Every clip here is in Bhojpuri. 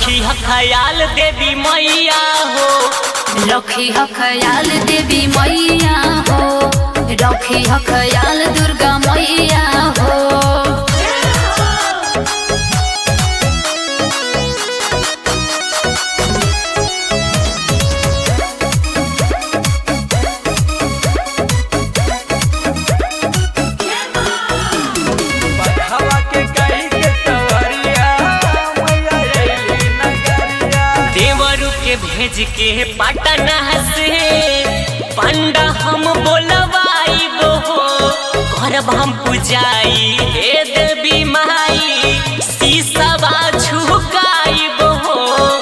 रखी ह ख्याल देवी मैया हो, रखी ह ख्याल देवी मैया हो, रखी ह ख्याल दुर्गा मैया हो। भेज के पटना से पंडा हम बोलवाइब हो, करब हम पुजाई हे देवी माई, शीशवा झुकाइब हो।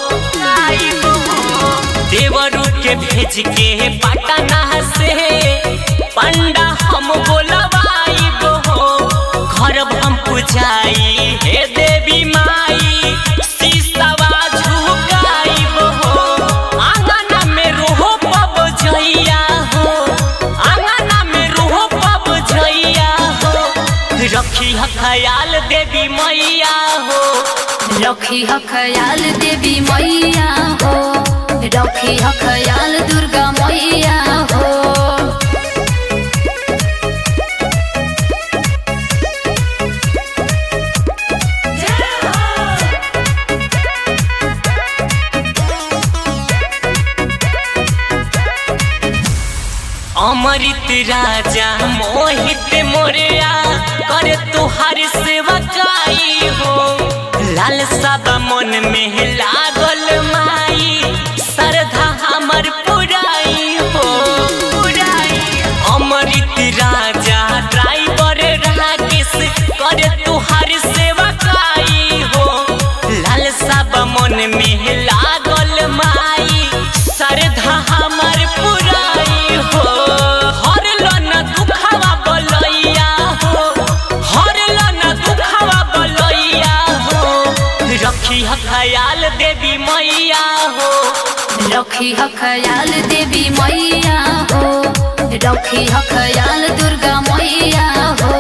देवरू के भेज के पटना से पंडा हम बोलवाइब हो, करब हम पुजाई हे देवी माई, शीशवा झुकाइब हो। आंगना में रोहो पब जइया हो, आंगना में रोहो पब जइया हो, रखी ह ख्याल देवी मैया हो, रखी ह ख्याल देवी मैया हो, रखी ह ख्याल दुर्गा मैया हो। अमृत राजा मोहित मोरिया करे तुहार सेवकाई हो, लाल सब मन में लागल माई, श्रद्धा हमर पुराई हो। अमृत राजा ड्राइवर राकेश करे तुहार सेवकाई हो, लाल सब मन में लागल माई, श्रद्धा हमर पुराई हो। रखी ह ख्याल देवी मैया हो, रखी ह ख्याल देवी मैया हो, रखी ह ख्याल दुर्गा मैया हो।